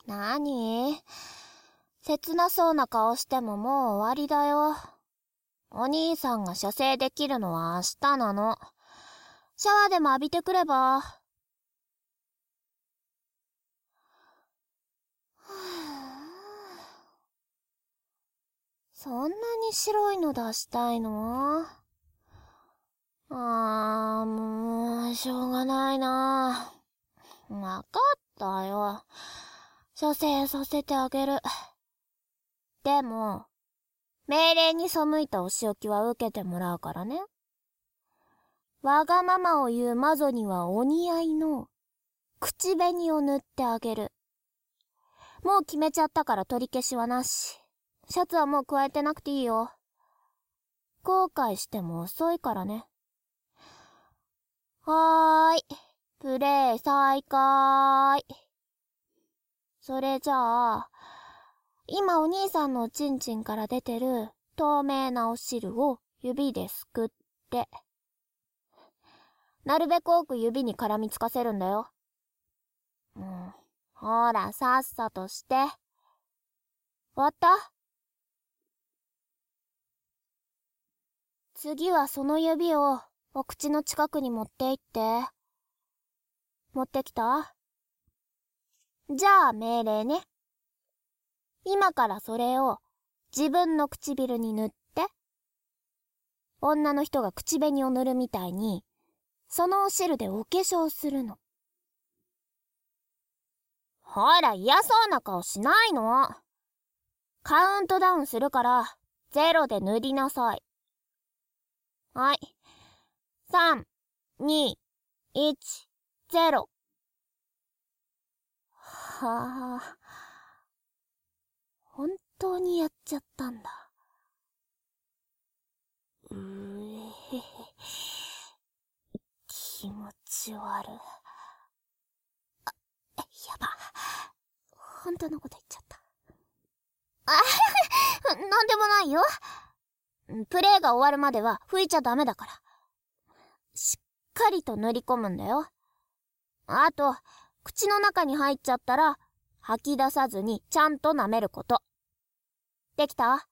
なに？切なそうな顔してももう終わりだよ。お兄さんが射精できるのは明日なの。シャワーでも浴びてくれば。そんなに白いの出したいの？もう、しょうがないな。わかったよ。射精させてあげる。でも、命令に背いたお仕置きは受けてもらうからね。わがままを言う魔女にはお似合いの口紅を塗ってあげる。もう決めちゃったから取り消しはなし。シャツはもう加えてなくていいよ。後悔しても遅いからね。はーい。プレイ再開。それじゃあ、今お兄さんのおちんちんから出てる透明なお汁を指ですくって、なるべく多く指に絡みつかせるんだよ。ほら、さっさとして。終わった？次はその指をお口の近くに持っていって。持ってきた？じゃあ命令ね。今からそれを自分の唇に塗って。女の人が口紅を塗るみたいに、そのお汁でお化粧するの。ほら、嫌そうな顔しないの。カウントダウンするから、0で塗りなさい。はい。3、2、1、0。はあ。本当にやっちゃったんだ。気持ち悪い。やば。本当のこと言っちゃった。なんでもないよ。プレイが終わるまでは拭いちゃダメだから。しっかりと塗り込むんだよ。あと、口の中に入っちゃったら、吐き出さずにちゃんと舐めること。できた？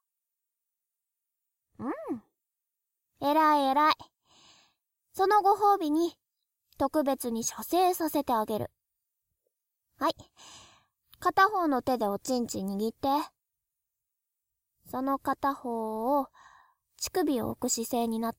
えらいえらい。そのご褒美に、特別に射精させてあげる。はい。片方の手でおちんちん握って。その片方を、乳首を置く姿勢になって。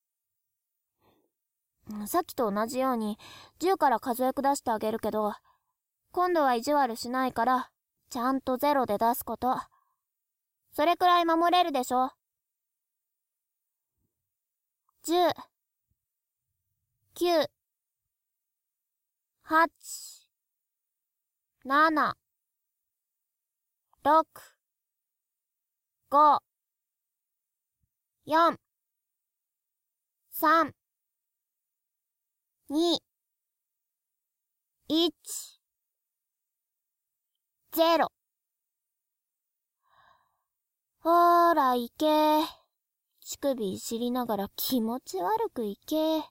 さっきと同じように、10から数え下してあげるけど、今度は意地悪しないから、ちゃんと0で出すこと。それくらい守れるでしょ。10、9、8、7、6、5、4、3、2、1、0。ほーら、いけ。乳首いじりながら気持ち悪くいけ。はい。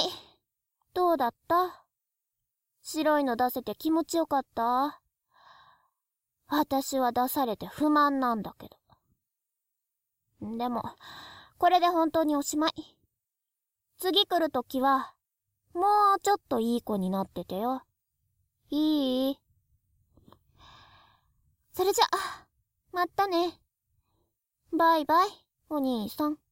どうだった？白いの出せて気持ちよかった？私は出されて不満なんだけど。でも、これで本当におしまい。次来るときは、もうちょっといい子になっててよ。いい？それじゃ、またね。バイバイ、お兄さん。